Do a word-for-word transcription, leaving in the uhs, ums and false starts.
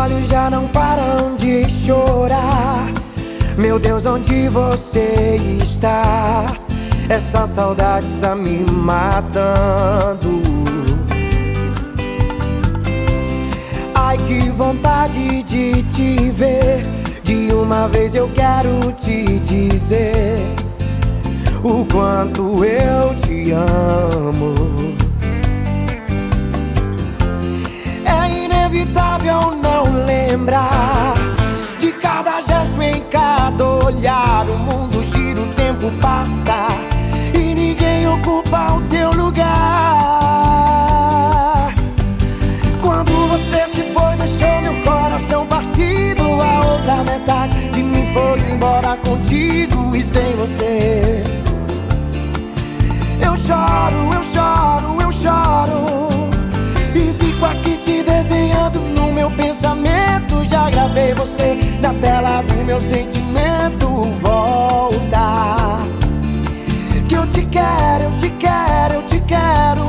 olhos já não param de chorar. Meu Deus, onde você está? Essa saudade está me matando. Ai, que vontade de te ver. De uma vez eu quero te dizer o quanto eu te amo. É inevitável não lembrar de cada gesto, em cada olhar. O mundo gira, o tempo passa e ninguém ocupa o teu lugar. Quando você se foi, deixou meu coração partido. A outra metade de mim foi embora contigo e sem você. Eu choro, eu choro, eu choro e fico aqui te desenhando no meu pensamento. Já gravei você na tela do meu sentimento. Volta, que eu te quero, eu te quero, eu te quero.